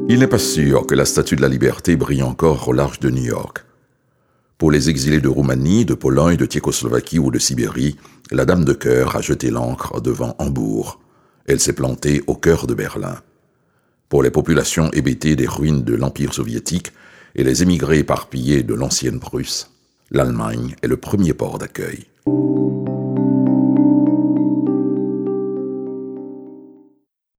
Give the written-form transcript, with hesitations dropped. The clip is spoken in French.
Il n'est pas sûr que la Statue de la Liberté brille encore au large de New York. Pour les exilés de Roumanie, de Pologne, de Tchécoslovaquie ou de Sibérie, la Dame de Cœur a jeté l'ancre devant Hambourg. Elle s'est plantée au cœur de Berlin. Pour les populations hébétées des ruines de l'Empire soviétique et les émigrés éparpillés de l'ancienne Prusse, l'Allemagne est le premier port d'accueil.